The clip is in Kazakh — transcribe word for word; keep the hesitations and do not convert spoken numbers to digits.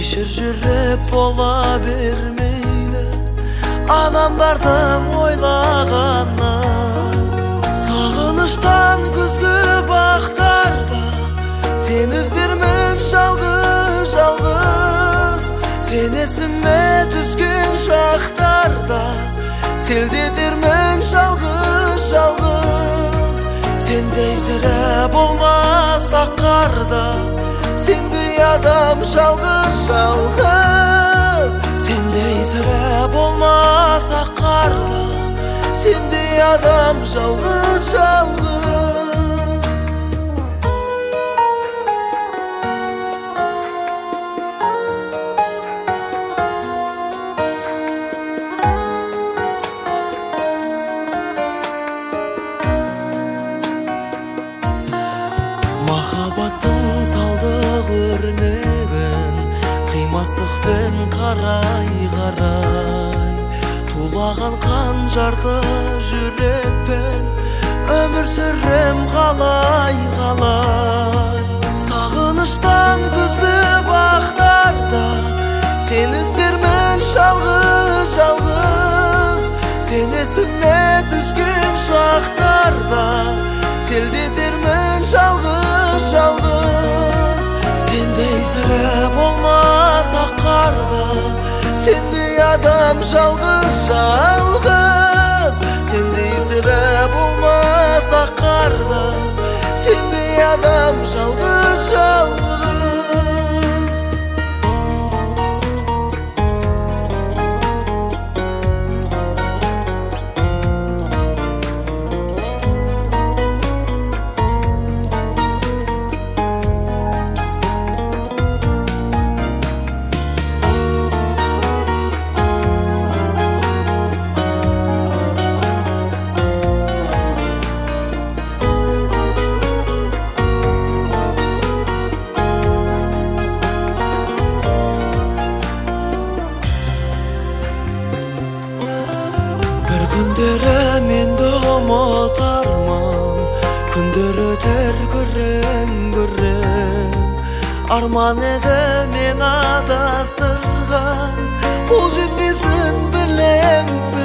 Жешір жүрек бола бермейді адамдардың ойлағаны. Сағыныштан күзгі бақтарда сен іздермін жалғыз жалғыз. Сен есіме түскен шақтарда селдетермін жалғыз жалғыз. Сендей сірә болмаса қарда, сендей адам жалғыз жалғыз. Сендей сірә болмаса қарда, сендей адам жалғыз жалғыз. Махаббаттың салдық өрнегін қимастықпен қарай-қарай, тулаған қанжарды жүрекпен өмір сүрем қалай-қалай. Сағыныштан күзгі бақтарда сен іздермін жалғыз-жалғыз. Сен есіме түскен шақтарда селдетермін жалғыз-жалғыз. Сендей сірә болмаса қарда, сендей адам жалғыз-жалғыз. Сендей сірә болмаса қарда, сендей адам жалғыз-жалғыз. Күндері менді ұмытармын, күндер өтер күрең-күрең. Арман еді мен адастырған, қол жетпесін білем